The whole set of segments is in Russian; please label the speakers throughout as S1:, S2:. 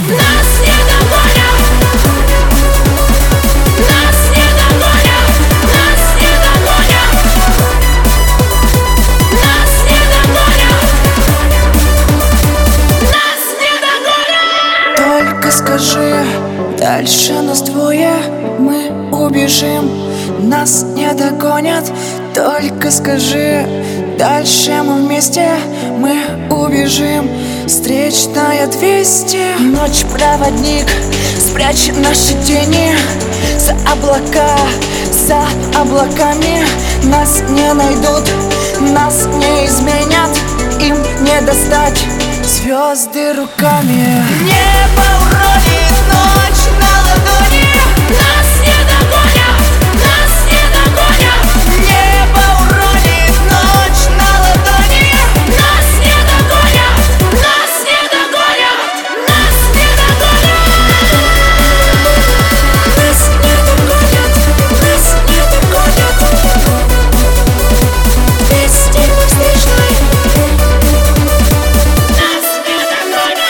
S1: Нас не догонят. Нас не догонят. Нас не догонят. Нас не догонят. Нас не догонят.
S2: Только скажи, дальше нас двое, мы убежим, нас не догонят. Только скажи, дальше мы вместе, мы убежим. Встречная 200. Ночь проводник, спрячь наши тени за облака, за облаками. Нас не найдут, нас не изменят, им не достать звезды руками. Небо уронит ночь на ладони.
S1: Нас не догонят. Нас не догонят.
S2: Небо уронит ночь на ладони.
S1: Нас не догонят. Нас не догонят. Нас не догонят.
S2: Нас не догонят, нас не догонят. Вести мы встречной.
S1: Нас не догонят.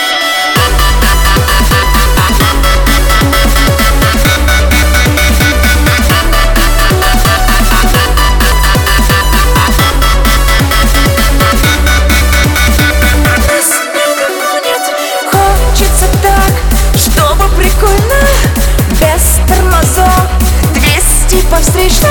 S2: Хочется так, чтобы прикольно, без тормозов, 200 по встречной.